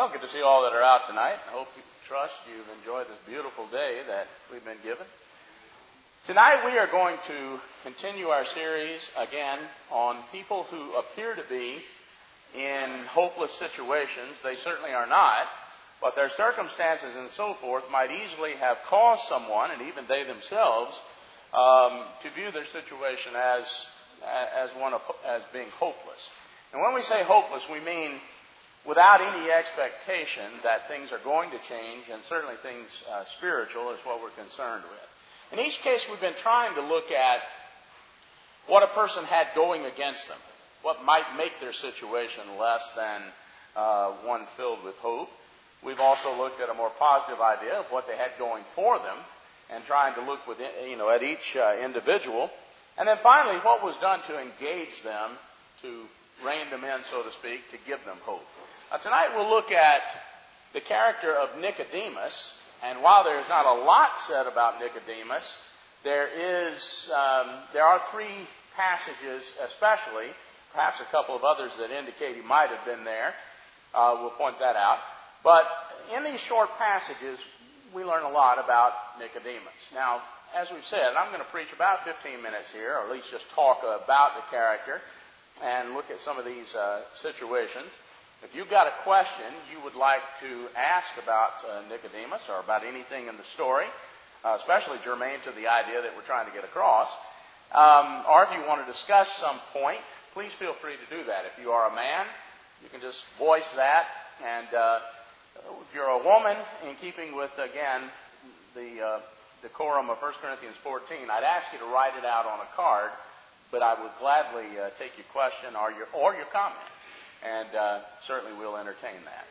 Well, good to see all that are out tonight. I hope you trust you've enjoyed this beautiful day that we've been given. Tonight we are going to continue our series again on people who appear to be in hopeless situations. They certainly are not, but their circumstances and so forth might easily have caused someone, and even they themselves, to view their situation as being hopeless. And when we say hopeless, we mean without any expectation that things are going to change, and certainly things spiritual is what we're concerned with. In each case, we've been trying to look at what a person had going against them, what might make their situation less than one filled with hope. We've also looked at a more positive idea of what they had going for them, and trying to look at each individual. And then finally, what was done to engage them, to rein them in, so to speak, to give them hope. Now, tonight we'll look at the character of Nicodemus, and while there's not a lot said about Nicodemus, there are three passages especially, perhaps a couple of others that indicate he might have been there. We'll point that out. But in these short passages, we learn a lot about Nicodemus. Now, as we've said, I'm going to preach about 15 minutes here, or at least just talk about the character and look at some of these situations. If you've got a question you would like to ask about Nicodemus or about anything in the story, especially germane to the idea that we're trying to get across, or if you want to discuss some point, please feel free to do that. If you are a man, you can just voice that. And if you're a woman, in keeping with, again, the decorum of 1 Corinthians 14, I'd ask you to write it out on a card, but I would gladly take your question or your comment. And certainly we'll entertain that.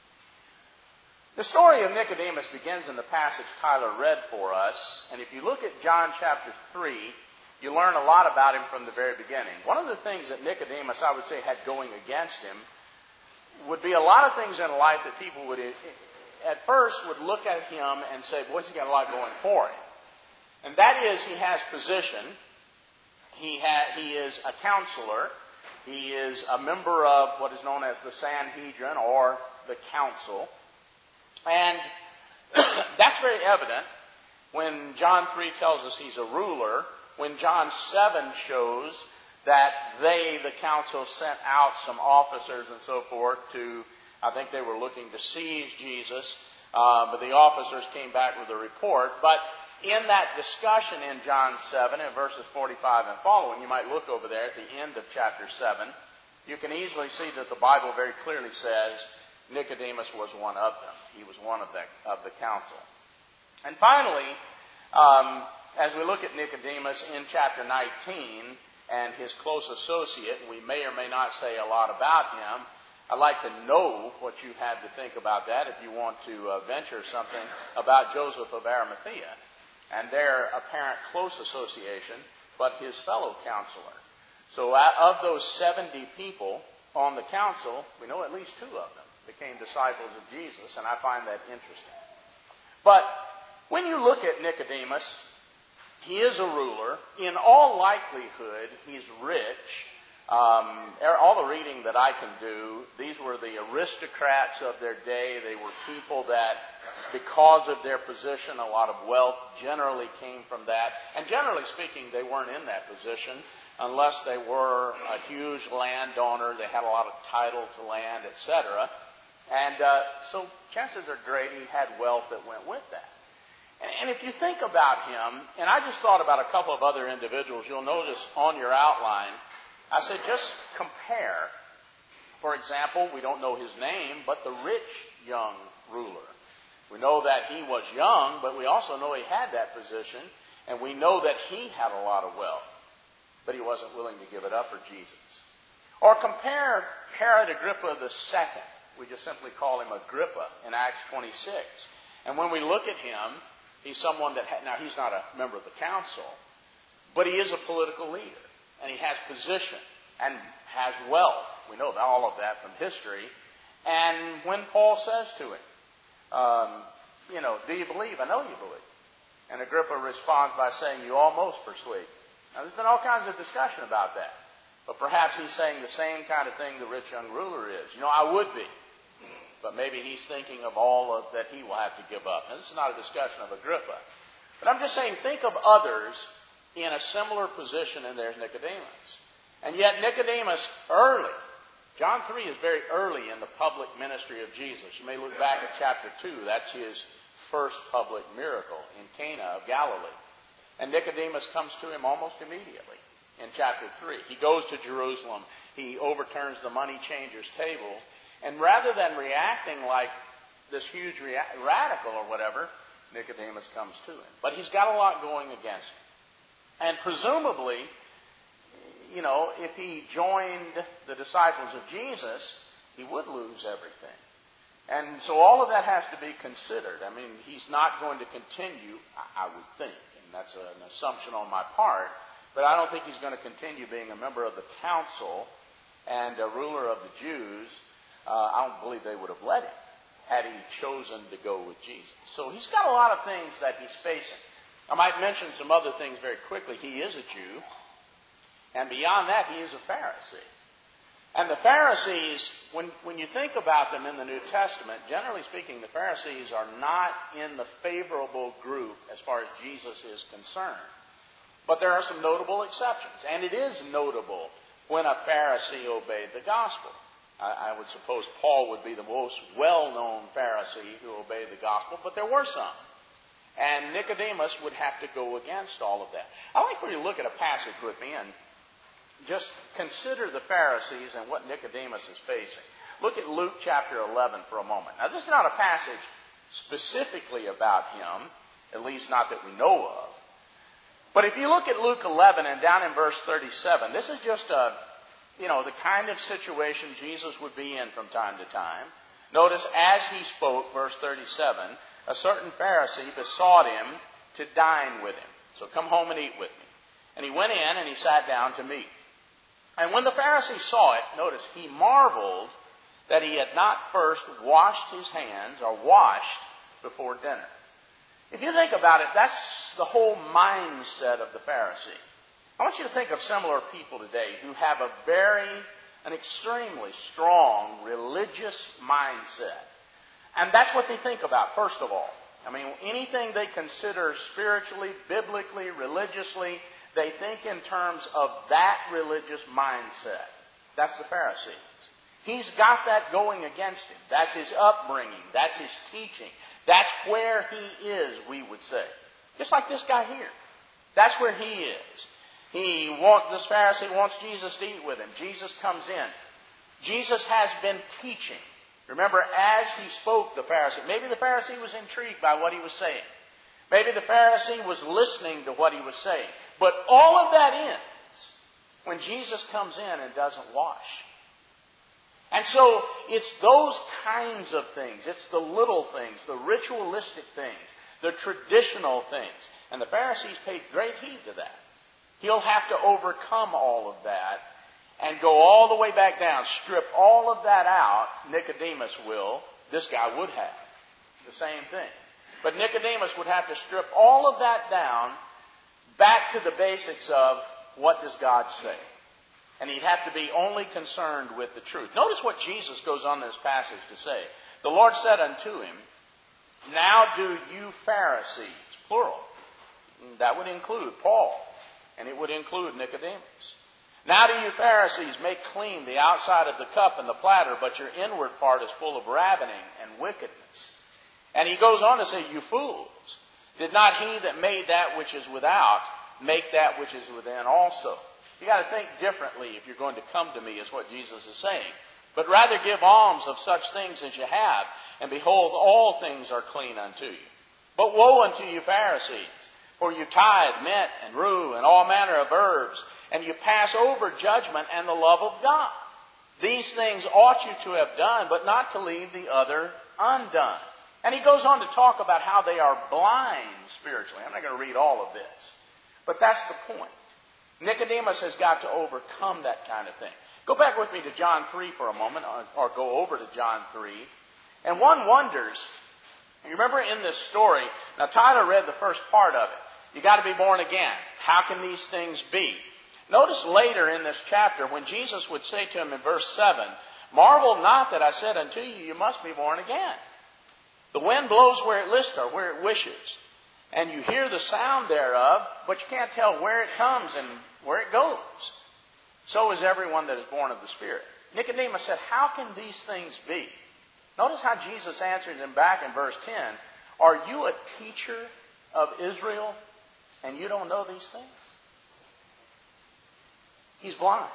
The story of Nicodemus begins in the passage Tyler read for us. And if you look at John chapter 3, you learn a lot about him from the very beginning. One of the things that Nicodemus, I would say, had going against him would be a lot of things in life that people would, at first, would look at him and say, boy, he's got a lot going for him. And that is, he has position. He is a counselor. He is a member of what is known as the Sanhedrin, or the council. And that's very evident when John 3 tells us he's a ruler, when John 7 shows that the council, sent out some officers and so forth to, I think they were looking to seize Jesus, but the officers came back with a report. But in that discussion in John 7, in verses 45 and following, you might look over there at the end of chapter 7, you can easily see that the Bible very clearly says Nicodemus was one of them. He was one of the council. And finally, as we look at Nicodemus in chapter 19 and his close associate, and we may or may not say a lot about him, I'd like to know what you had to think about that if you want to venture something about Joseph of Arimathea and their apparent close association, but his fellow counselor. So of those 70 people on the council, we know at least 2 of them became disciples of Jesus, and I find that interesting. But when you look at Nicodemus, he is a ruler. In all likelihood, he's rich. All the reading that I can do, these were the aristocrats of their day. They were people that, because of their position, a lot of wealth generally came from that. And generally speaking, they weren't in that position unless they were a huge landowner. They had a lot of title to land, etc. And so chances are great he had wealth that went with that. And if you think about him, and I just thought about a couple of other individuals, you'll notice on your outline, I said just compare. For example, we don't know his name, but the rich young ruler. We know that he was young, but we also know he had that position, and we know that he had a lot of wealth, but he wasn't willing to give it up for Jesus. Or compare Herod Agrippa II. We just simply call him Agrippa in Acts 26. And when we look at him, he's someone that, now he's not a member of the council, but he is a political leader. And he has position and has wealth. We know all of that from history. And when Paul says to him, do you believe? I know you believe. And Agrippa responds by saying, you almost persuade. Now, there's been all kinds of discussion about that. But perhaps he's saying the same kind of thing the rich young ruler is. I would be. but maybe he's thinking of all of that he will have to give up. Now, this is not a discussion of Agrippa. But I'm just saying, think of others in a similar position, and there's Nicodemus. And yet Nicodemus, early, John 3 is very early in the public ministry of Jesus. You may look back at chapter 2. That's his first public miracle in Cana of Galilee. And Nicodemus comes to him almost immediately in chapter 3. He goes to Jerusalem. He overturns the money changers' table. And rather than reacting like this huge radical or whatever, Nicodemus comes to him. But he's got a lot going against him. And presumably, if he joined the disciples of Jesus, he would lose everything. And so all of that has to be considered. I mean, he's not going to continue, I would think, and that's an assumption on my part, but I don't think he's going to continue being a member of the council and a ruler of the Jews. I don't believe they would have let him had he chosen to go with Jesus. So he's got a lot of things that he's facing. I might mention some other things very quickly. He is a Jew. And beyond that, he is a Pharisee. And the Pharisees, when you think about them in the New Testament, generally speaking, the Pharisees are not in the favorable group as far as Jesus is concerned. But there are some notable exceptions. And it is notable when a Pharisee obeyed the gospel. I would suppose Paul would be the most well-known Pharisee who obeyed the gospel, but there were some. And Nicodemus would have to go against all of that. I'd like for you to look at a passage with me and just consider the Pharisees and what Nicodemus is facing. Look at Luke chapter 11 for a moment. Now, this is not a passage specifically about him, at least not that we know of. But if you look at Luke 11 and down in verse 37, this is just the kind of situation Jesus would be in from time to time. Notice, as he spoke, verse 37, a certain Pharisee besought him to dine with him. So come home and eat with me. And he went in and he sat down to meat. And when the Pharisee saw it, notice, he marveled that he had not first washed his hands or washed before dinner. If you think about it, that's the whole mindset of the Pharisee. I want you to think of similar people today who have an extremely strong religious mindset. And that's what they think about, first of all. I mean, anything they consider spiritually, biblically, religiously, they think in terms of that religious mindset. That's the Pharisees. He's got that going against him. That's his upbringing. That's his teaching. That's where he is, we would say. Just like this guy here. That's where he is. This Pharisee wants Jesus to eat with him. Jesus comes in. Jesus has been teaching. Remember, as he spoke, maybe the Pharisee was intrigued by what he was saying. Maybe the Pharisee was listening to what he was saying. But all of that ends when Jesus comes in and doesn't wash. And so it's those kinds of things. It's the little things, the ritualistic things, the traditional things. And the Pharisees paid great heed to that. He'll have to overcome all of that and go all the way back down, strip all of that out. Nicodemus will. This guy would have. The same thing. But Nicodemus would have to strip all of that down back to the basics of what does God say. And he'd have to be only concerned with the truth. Notice what Jesus goes on this passage to say. The Lord said unto him, now do you Pharisees, plural. That would include Paul. And it would include Nicodemus. Now do you Pharisees make clean the outside of the cup and the platter, but your inward part is full of ravening and wickedness. And he goes on to say, you fools, did not he that made that which is without make that which is within also? You got to think differently if you're going to come to me, is what Jesus is saying. But rather give alms of such things as you have, and behold, all things are clean unto you. But woe unto you, Pharisees, for you tithe mint and rue and all manner of herbs, and you pass over judgment and the love of God. These things ought you to have done, but not to leave the other undone. And he goes on to talk about how they are blind spiritually. I'm not going to read all of this. But that's the point. Nicodemus has got to overcome that kind of thing. Go back with me to John 3 for a moment, or go over to John 3. And one wonders, you remember in this story, now Tyler read the first part of it. You got to be born again. How can these things be? Notice later in this chapter when Jesus would say to him in verse 7, Marvel not that I said unto you, you must be born again. The wind blows where it lists or where it wishes. And you hear the sound thereof, but you can't tell where it comes and where it goes. So is everyone that is born of the Spirit. Nicodemus said, how can these things be? Notice how Jesus answered him back in verse 10. Are you a teacher of Israel and you don't know these things? He's blind.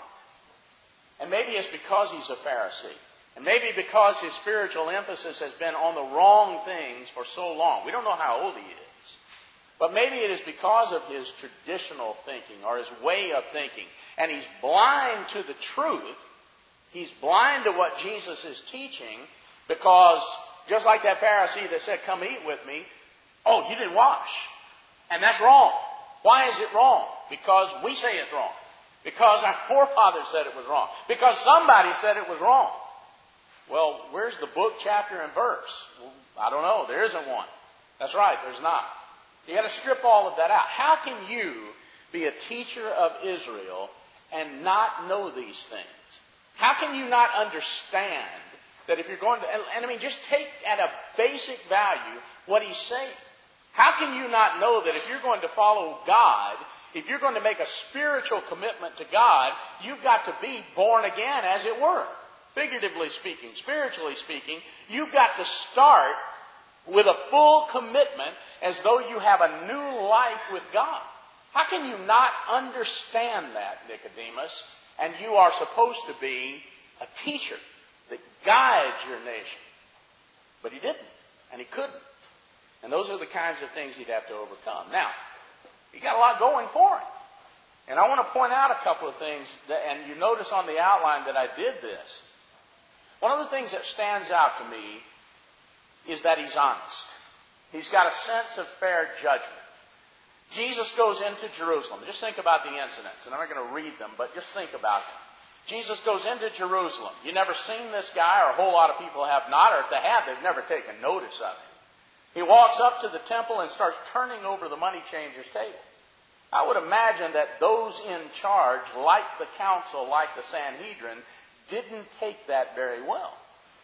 And maybe it's because he's a Pharisee. And maybe because his spiritual emphasis has been on the wrong things for so long. We don't know how old he is. But maybe it is because of his traditional thinking or his way of thinking. And he's blind to the truth. He's blind to what Jesus is teaching because just like that Pharisee that said, come eat with me, oh, you didn't wash. And that's wrong. Why is it wrong? Because we say it's wrong. Because our forefathers said it was wrong. Because somebody said it was wrong. Well, where's the book, chapter, and verse? Well, I don't know. There isn't one. That's right, there's not. You got to strip all of that out. How can you be a teacher of Israel and not know these things? How can you not understand that if you're going to, and I mean, just take at a basic value what he's saying. How can you not know that if you're going to follow God, if you're going to make a spiritual commitment to God, you've got to be born again, as it were. Figuratively speaking, spiritually speaking, you've got to start with a full commitment as though you have a new life with God. How can you not understand that, Nicodemus? And you are supposed to be a teacher that guides your nation. But he didn't, and he couldn't. And those are the kinds of things he'd have to overcome. Now, he got a lot going for him. And I want to point out a couple of things, and you notice on the outline that I did this. One of the things that stands out to me is that he's honest. He's got a sense of fair judgment. Jesus goes into Jerusalem. Just think about the incidents, and I'm not going to read them, but just think about them. Jesus goes into Jerusalem. You've never seen this guy, or a whole lot of people have not, or if they have, they've never taken notice of him. He walks up to the temple and starts turning over the money changers' table. I would imagine that those in charge, like the council, like the Sanhedrin, didn't take that very well.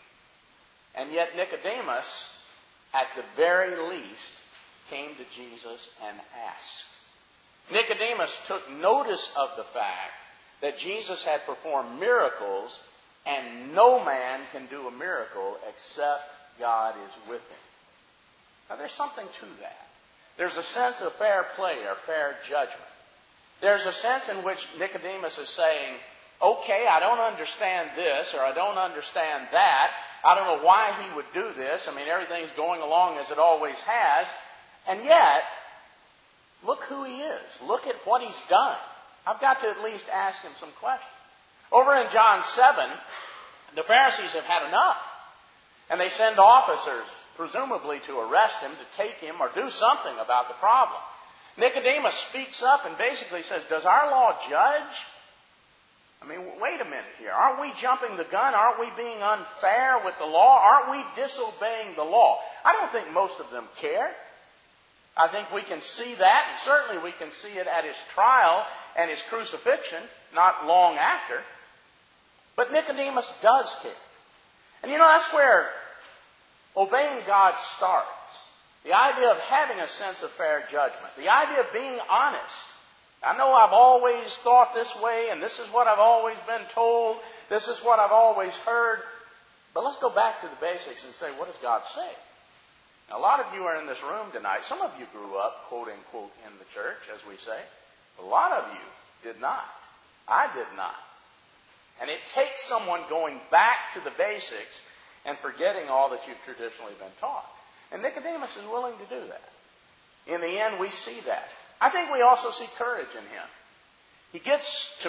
And yet Nicodemus, at the very least, came to Jesus and asked. Nicodemus took notice of the fact that Jesus had performed miracles, and no man can do a miracle except God is with him. Now there's something to that. There's a sense of fair play or fair judgment. There's a sense in which Nicodemus is saying, okay, I don't understand this, or I don't understand that. I don't know why he would do this. I mean, everything's going along as it always has. And yet, look who he is. Look at what he's done. I've got to at least ask him some questions. Over in John 7, the Pharisees have had enough. And they send officers, presumably to arrest him, to take him or do something about the problem. Nicodemus speaks up and basically says, does our law judge? I mean, wait a minute here. Aren't we jumping the gun? Aren't we being unfair with the law? Aren't we disobeying the law? I don't think most of them care. I think we can see that, and certainly we can see it at his trial and his crucifixion, not long after. But Nicodemus does care. And you know, that's where obeying God starts. The idea of having a sense of fair judgment. The idea of being honest. I know I've always thought this way, and this is what I've always been told. This is what I've always heard. But let's go back to the basics and say, what does God say? Now, a lot of you are in this room tonight. Some of you grew up, quote unquote, in the church, as we say. A lot of you did not. I did not. And it takes someone going back to the basics and forgetting all that you've traditionally been taught. And Nicodemus is willing to do that. In the end, we see that. I think we also see courage in him. He gets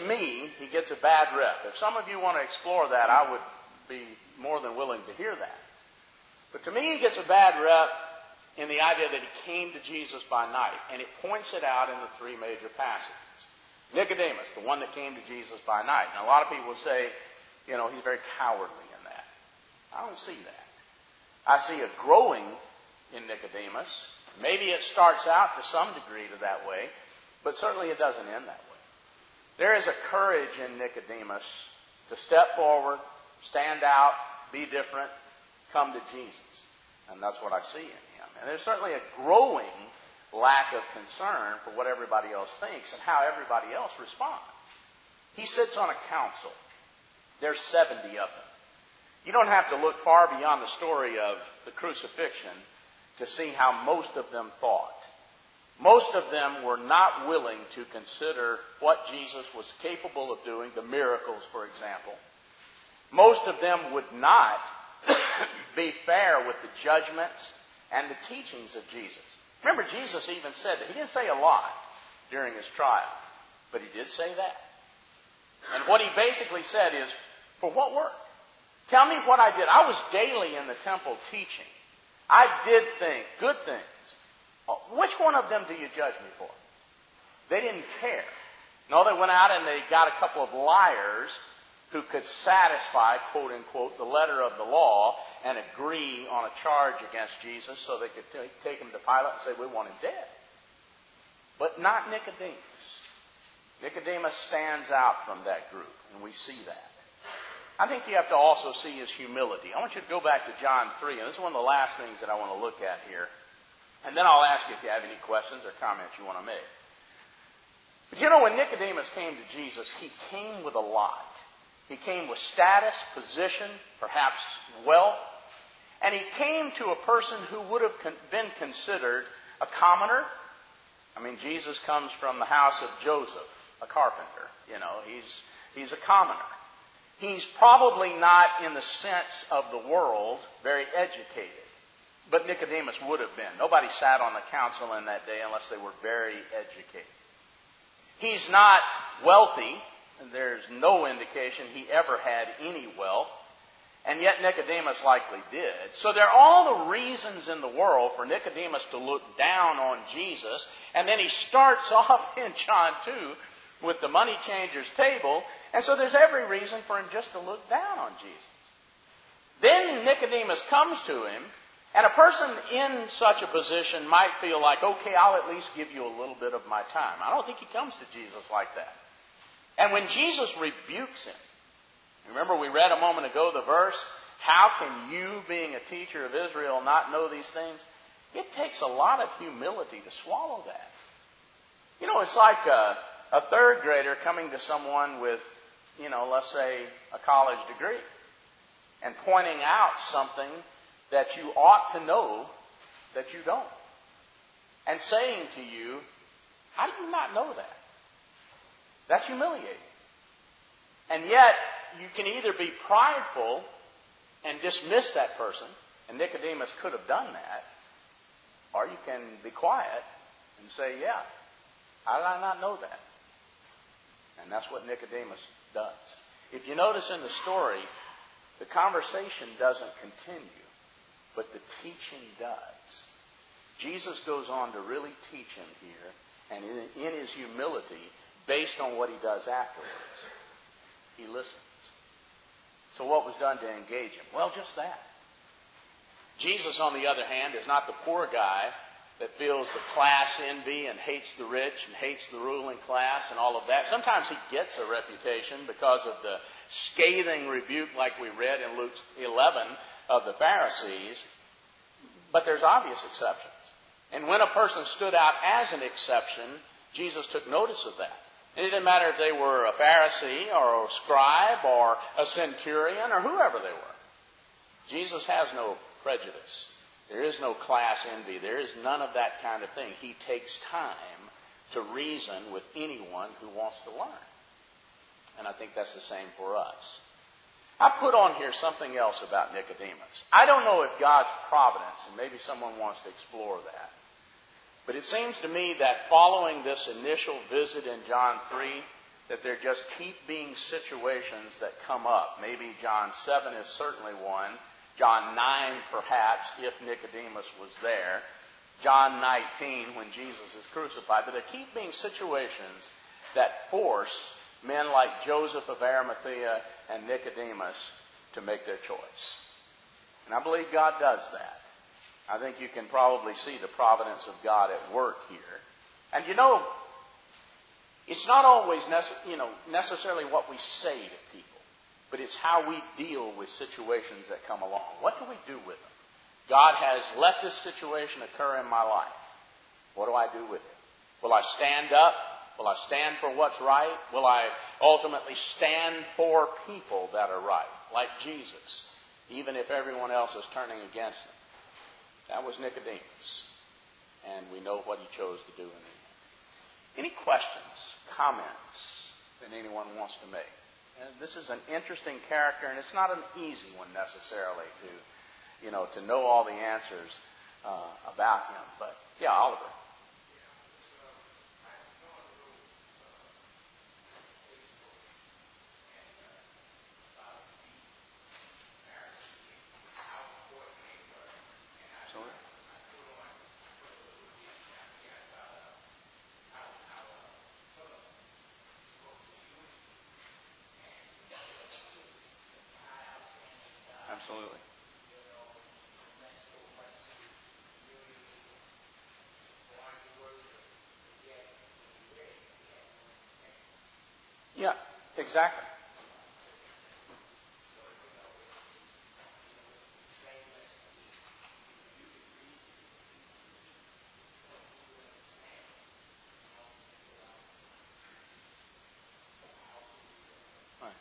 a bad rep. If some of you want to explore that, I would be more than willing to hear that. But to me, he gets a bad rep in the idea that he came to Jesus by night. And it points it out in the three major passages. Nicodemus, the one that came to Jesus by night. Now, a lot of people would say, you know, he's very cowardly in that. I don't see that. I see a growing in Nicodemus. Maybe it starts out to some degree to that way, but certainly it doesn't end that way. There is a courage in Nicodemus to step forward stand out, be different, come to Jesus. And that's what I see in him. And there's certainly a growing lack of concern for what everybody else thinks and how everybody else responds. He sits on a council. There's 70 of them. You don't have to look far beyond the story of the crucifixion to see how most of them thought. Most of them were not willing to consider what Jesus was capable of doing, the miracles, for example. Most of them would not be fair with the judgments and the teachings of Jesus. Remember, Jesus even said that. He didn't say a lot during his trial, but he did say that. And what he basically said is, for what work? Tell me what I did. I was daily in the temple teaching. I did things, good things. Which one of them do you judge me for? They didn't care. No, they went out and they got a couple of liars who could satisfy, quote unquote, the letter of the law and agree on a charge against Jesus so they could take him to Pilate and say, we want him dead. But not Nicodemus. Nicodemus stands out from that group, and we see that. I think you have to also see his humility. I want you to go back to John 3, and this is one of the last things that I want to look at here. And then I'll ask you if you have any questions or comments you want to make. But you know, when Nicodemus came to Jesus, he came with a lot. He came with status, position, perhaps wealth. And he came to a person who would have been considered a commoner. I mean, Jesus comes from the house of Joseph, a carpenter. You know, he's a commoner. He's probably not, in the sense of the world, very educated. But Nicodemus would have been. Nobody sat on the council in that day unless they were very educated. He's not wealthy. And there's no indication he ever had any wealth. And yet Nicodemus likely did. So there are all the reasons in the world for Nicodemus to look down on Jesus. And then he starts off in John 2 with the money changer's table. And so there's every reason for him just to look down on Jesus. Then Nicodemus comes to him. And a person in such a position might feel like, okay, I'll at least give you a little bit of my time. I don't think he comes to Jesus like that. And when Jesus rebukes him, remember we read a moment ago the verse, how can you, being a teacher of Israel, not know these things? It takes a lot of humility to swallow that. You know, it's like a third grader coming to someone with, let's say a college degree and pointing out something that you ought to know that you don't. And saying to you, how do you not know that? That's humiliating. And yet, you can either be prideful and dismiss that person, and Nicodemus could have done that, or you can be quiet and say, yeah, how did I not know that? And that's what Nicodemus does. If you notice in the story, the conversation doesn't continue, but the teaching does. Jesus goes on to really teach him here, and in his humility, based on what he does afterwards, he listens. So what was done to engage him? Well, just that. Jesus, on the other hand, is not the poor guy that feels the class envy and hates the rich and hates the ruling class and all of that. Sometimes he gets a reputation because of the scathing rebuke like we read in Luke 11 of the Pharisees. But there's obvious exceptions. And when a person stood out as an exception, Jesus took notice of that. And it didn't matter if they were a Pharisee or a scribe or a centurion or whoever they were. Jesus has no prejudice. There is no class envy. There is none of that kind of thing. He takes time to reason with anyone who wants to learn. And I think that's the same for us. I put on here something else about Nicodemus. I don't know if God's providence, and maybe someone wants to explore that, but it seems to me that following this initial visit in John 3, that there just keep being situations that come up. Maybe John 7 is certainly one. John 9, perhaps, if Nicodemus was there. John 19, when Jesus is crucified. But there keep being situations that force men like Joseph of Arimathea and Nicodemus to make their choice. And I believe God does that. I think you can probably see the providence of God at work here. And it's not always necessarily what we say to people. but it's how we deal with situations that come along. What do we do with them? God has let this situation occur in my life. What do I do with it? Will I stand up? Will I stand for what's right? Will I ultimately stand for people that are right, like Jesus, even if everyone else is turning against him? That was Nicodemus, and we know what he chose to do in the end. Any questions, comments that anyone wants to make? And this is an interesting character, and it's not an easy one necessarily to know all the answers about him. But yeah, Oliver. Absolutely. Yeah, exactly. Right.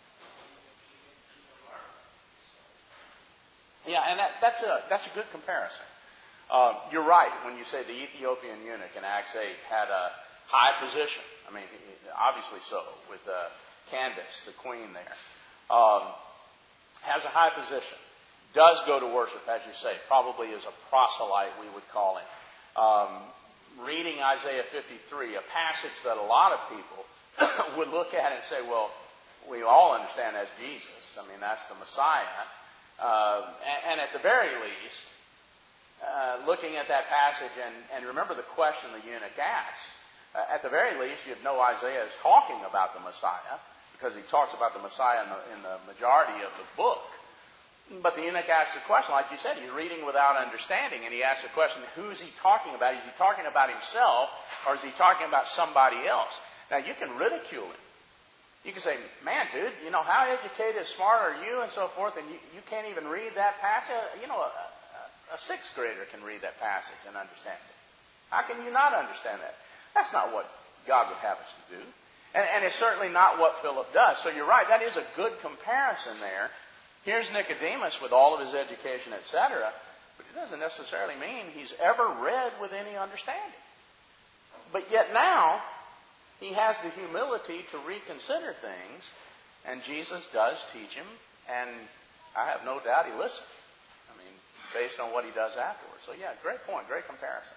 Yeah, and that's a good comparison. You're right when you say the Ethiopian eunuch in Acts 8 had a high position. I mean, obviously so, with Candace, the queen there. Has a high position. Does go to worship, as you say. Probably is a proselyte, we would call him. Reading Isaiah 53, a passage that a lot of people would look at and say, well, we all understand that's Jesus. I mean, that's the Messiah. And at the very least, looking at that passage, and remember the question the eunuch asked, at the very least, you'd know Isaiah is talking about the Messiah, because he talks about the Messiah in the majority of the book. But the eunuch asks the question, like you said, he's reading without understanding, and he asks the question, who's he talking about? Is he talking about himself, or is he talking about somebody else? Now, you can ridicule him. You can say, man, dude, how educated, smart are you, and so forth, and you can't even read that passage? A sixth grader can read that passage and understand it. How can you not understand that? That's not what God would have us to do. And it's certainly not what Philip does. So you're right, that is a good comparison there. Here's Nicodemus with all of his education, etc., but it doesn't necessarily mean he's ever read with any understanding. But yet now, he has the humility to reconsider things, and Jesus does teach him, and I have no doubt he listens. I mean, based on what he does afterwards. So yeah, great point, great comparison.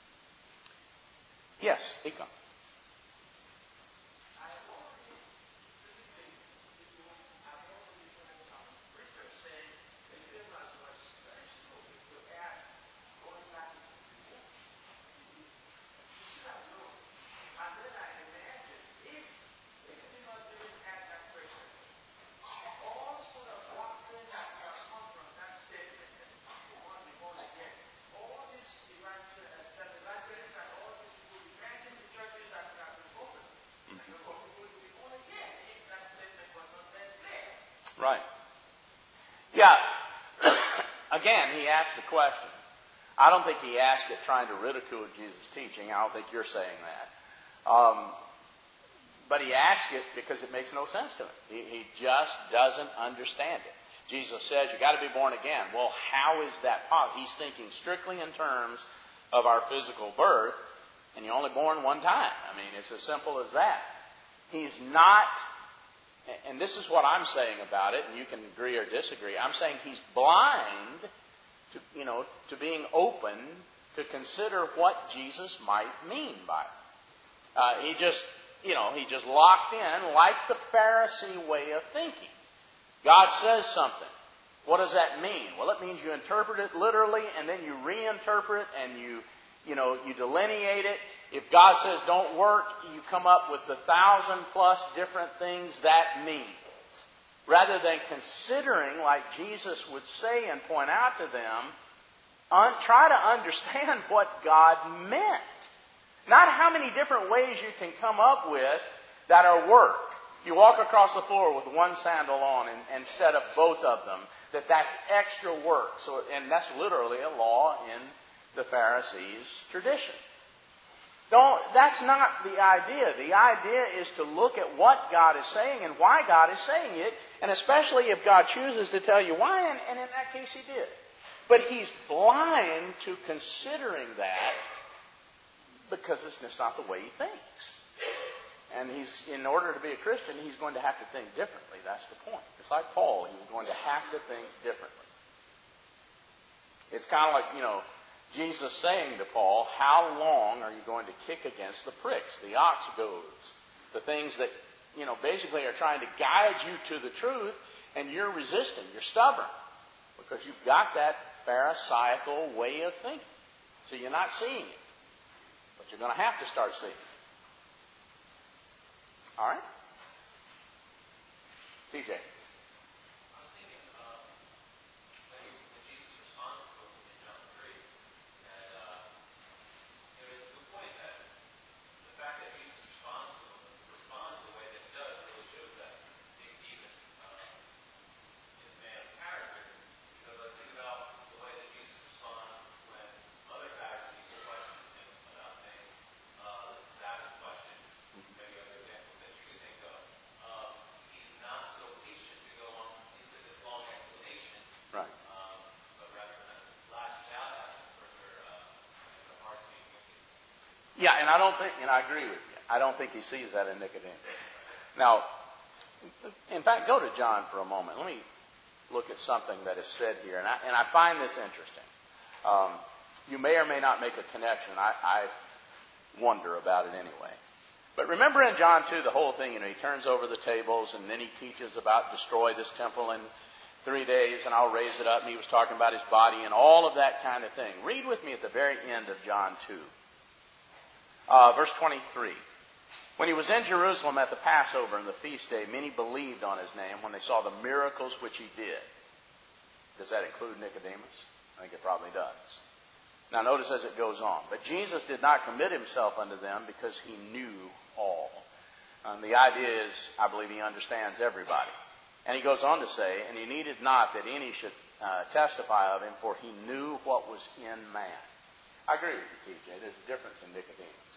Yes, Econ. Right. Yeah. Again, he asked the question. I don't think he asked it trying to ridicule Jesus' teaching. I don't think you're saying that. But he asked it because it makes no sense to him. He just doesn't understand it. Jesus says, you've got to be born again. Well, how is that possible? He's thinking strictly in terms of our physical birth, and you're only born one time. I mean, it's as simple as that. He's not, and this is what I'm saying about it, and you can agree or disagree. I'm saying he's blind to being open to consider what Jesus might mean by it. He just locked in like the Pharisee way of thinking. God says something. What does that mean? Well, it means you interpret it literally, and then you reinterpret it, and you delineate it. If God says don't work, you come up with the 1,000+ different things that means. Rather than considering, like Jesus would say and point out to them, try to understand what God meant. Not how many different ways you can come up with that are work. You walk across the floor with one sandal on instead of both of them, that's extra work. And that's literally a law in the Pharisees' tradition. That's not the idea. The idea is to look at what God is saying and why God is saying it, and especially if God chooses to tell you why, and in that case He did. But He's blind to considering that because it's just not the way He thinks. And in order to be a Christian, he's going to have to think differently. That's the point. It's like Paul. He was going to have to think differently. It's kind of like, Jesus saying to Paul, how long are you going to kick against the pricks, the ox goads, the things that, basically are trying to guide you to the truth, and you're resisting, you're stubborn, because you've got that Pharisaical way of thinking. So you're not seeing it. But you're going to have to start seeing it. All right? TJ. I was thinking when Jesus responds to him in John 3, and it's the point that the fact that Jesus responds the way that he does really shows that Nicodemus is a man of character. Because I think about the way that Jesus responds when other Pharisees question him about things, Sabbath questions, maybe other examples that you could think of. He's not so patient to go on into this long explanation, Right. but rather kind of lashes out at him for their hearts being wicked. Yeah, and I don't think, I agree with you. I don't think he sees that in Nicodemus. Now, in fact, go to John for a moment. Let me look at something that is said here, and I find this interesting. You may or may not make a connection. I wonder about it anyway. But remember in John 2, the whole thing, he turns over the tables, and then he teaches about destroy this temple in 3 days, and I'll raise it up, and he was talking about his body and all of that kind of thing. Read with me at the very end of John 2. Verse 23. When he was in Jerusalem at the Passover and the feast day, many believed on his name when they saw the miracles which he did. Does that include Nicodemus? I think it probably does. Now notice as it goes on. But Jesus did not commit himself unto them because he knew all. And the idea is, I believe he understands everybody. And he goes on to say, and he needed not that any should testify of him, for he knew what was in man. I agree with you, TJ. There's a difference in Nicodemus.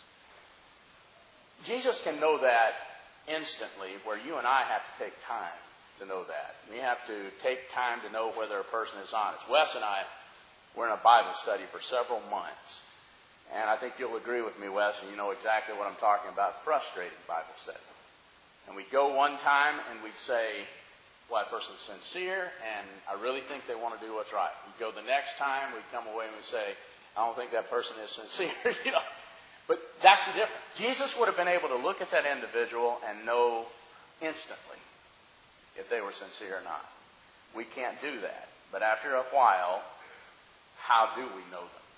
Jesus can know that instantly, where you and I have to take time to know that. We have to take time to know whether a person is honest. Wes and I were in a Bible study for several months. And I think you'll agree with me, Wes, and you know exactly what I'm talking about, frustrating Bible study. And we'd go one time and we'd say, well, that person's sincere, and I really think they want to do what's right. We'd go the next time, we'd come away and we'd say, I don't think that person is sincere, But that's the difference. Jesus would have been able to look at that individual and know instantly if they were sincere or not. We can't do that. But after a while, how do we know them?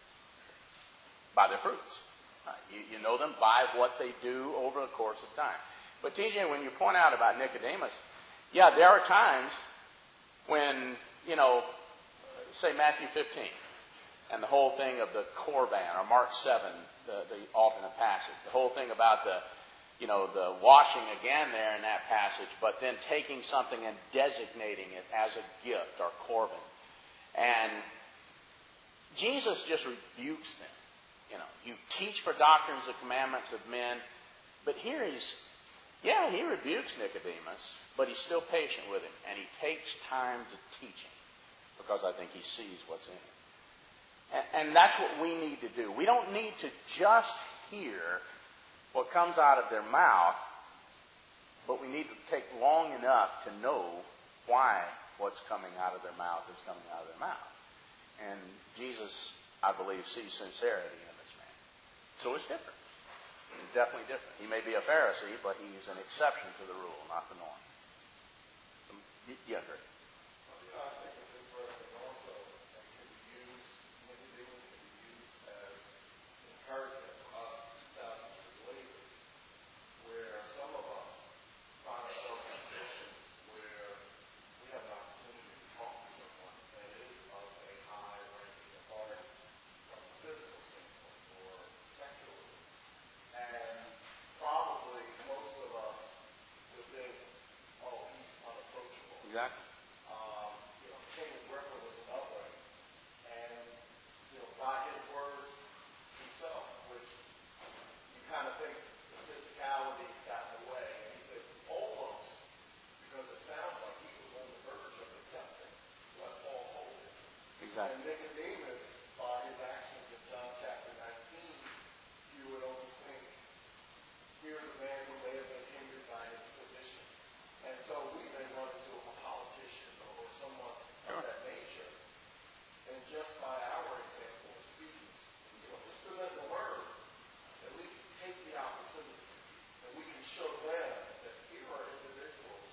By their fruits. You know them by what they do over the course of time. But TJ, when you point out about Nicodemus, yeah, there are times when, say Matthew 15, and the whole thing of the Korban, or Mark 7, the alternate passage, the whole thing about the washing again there in that passage, but then taking something and designating it as a gift, or Korban. And Jesus just rebukes them. You teach for doctrines of commandments of men, but here he rebukes Nicodemus, but he's still patient with him, and he takes time to teach him, because I think he sees what's in him. And that's what we need to do. We don't need to just hear what comes out of their mouth, but we need to take long enough to know why what's coming out of their mouth is coming out of their mouth. And Jesus, I believe, sees sincerity in this man. So it's different. It's definitely different. He may be a Pharisee, but he's an exception to the rule, not the norm. Yeah, Greg. I think it's interesting also, and Nicodemus can be used as encouragement to us 2,000 years later, where some of us find ourselves in positions where we have an opportunity to talk to someone that is of a high-ranking authority from a physical standpoint or secularly. And probably most of us would Exactly. King Agrippa was another, and by his words himself, which you kind of think the physicality got in the way, and he says almost, because it sounds like he was on the verge of accepting what Paul told him. Exactly. And Nicodemus, by his actions in John chapter 19, you would almost think, here's a man who may have been hindered by his position. And so we may run into a politician or someone of that nature, and just by our example of speaking, just present the word, at least take the opportunity, and we can show them that here are individuals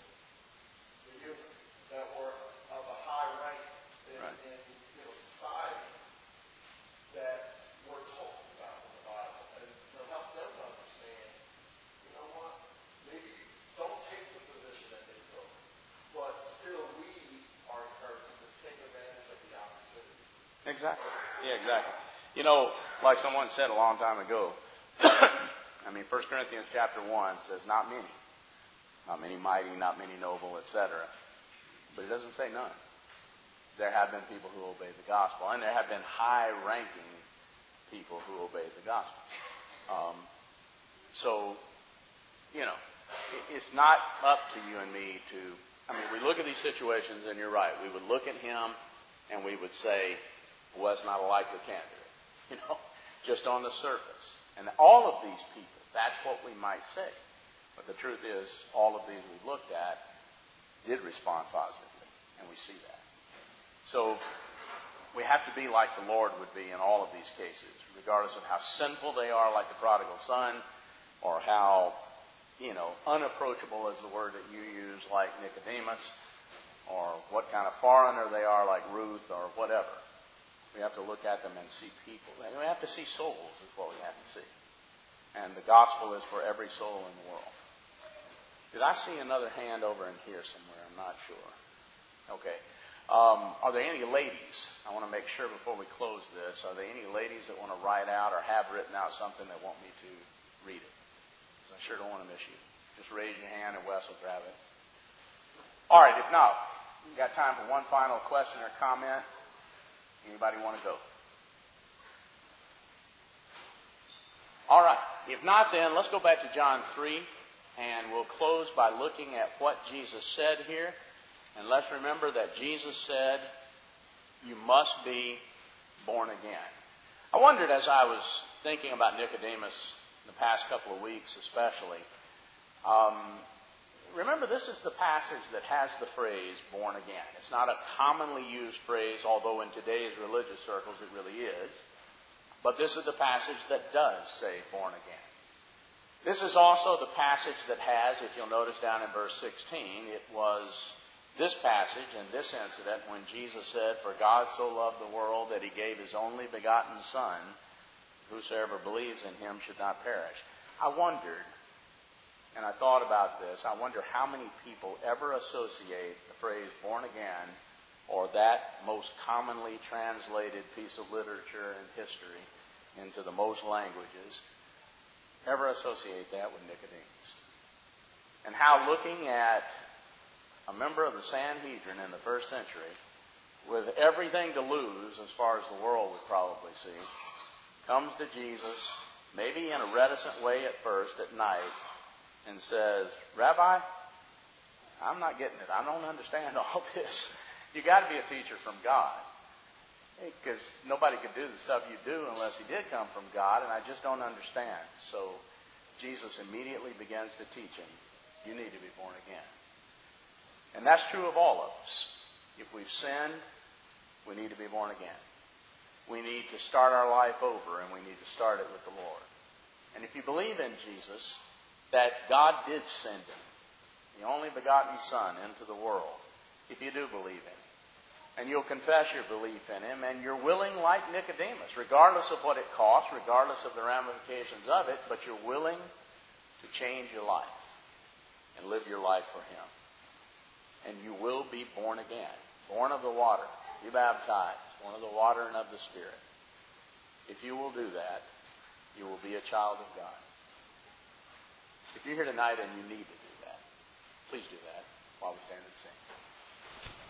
that were of a high rank in society that we're talking about in the Bible, and to help them to understand, you know what, maybe don't take the position that they took, but still we are encouraged to take advantage of the opportunity. Exactly. Yeah, exactly. Like someone said a long time ago, 1 Corinthians chapter 1 says, not many mighty, not many noble, etc. But it doesn't say none. There have been people who obeyed the gospel, and there have been high-ranking people who obeyed the gospel. It's not up to you and me to, we look at these situations, and you're right. We would look at him, and we would say, well, that's not a likely candidate, just on the surface. And all of these people, that's what we might say. But the truth is, all of these we've looked at did respond positively, and we see that. So we have to be like the Lord would be in all of these cases, regardless of how sinful they are, like the prodigal son, or how, unapproachable is the word that you use, like Nicodemus, or what kind of foreigner they are, like Ruth, or whatever. We have to look at them and see people. We have to see souls is what we have to see. And the gospel is for every soul in the world. Did I see another hand over in here somewhere? I'm not sure. Okay. Are there any ladies? I want to make sure before we close this. Are there any ladies that want to write out or have written out something that want me to read it? Because I sure don't want to miss you. Just raise your hand and Wes will grab it. All right. If not, we've got time for one final question or comment. Anybody want to go? All right. If not, then let's go back to John 3, and we'll close by looking at what Jesus said here. And let's remember that Jesus said, you must be born again. I wondered as I was thinking about Nicodemus the past couple of weeks especially, remember this is the passage that has the phrase born again. It's not a commonly used phrase, although in today's religious circles it really is. But this is the passage that does say born again. This is also the passage that has, if you'll notice down in verse 16, it was this passage and this incident when Jesus said, for God so loved the world that he gave his only begotten Son, whosoever believes in him should not perish. I wondered, and I thought about this, I wonder how many people ever associate the phrase born again or that most commonly translated piece of literature and history into the most languages, ever associate that with Nicodemus. And how looking at a member of the Sanhedrin in the first century, with everything to lose as far as the world would probably see, comes to Jesus, maybe in a reticent way at first at night, and says, Rabbi, I'm not getting it. I don't understand all this. You got to be a teacher from God. Because nobody could do the stuff you do unless he did come from God, and I just don't understand. So Jesus immediately begins to teach him, you need to be born again. And that's true of all of us. If we've sinned, we need to be born again. We need to start our life over, and we need to start it with the Lord. And if you believe in Jesus, that God did send him, the only begotten Son, into the world, if you do believe in him, and you'll confess your belief in him, and you're willing, like Nicodemus, regardless of what it costs, regardless of the ramifications of it, but you're willing to change your life and live your life for him. And you will be born again, born of the water, be baptized, born of the water and of the Spirit. If you will do that, you will be a child of God. If you're here tonight and you need to do that, please do that while we stand and sing.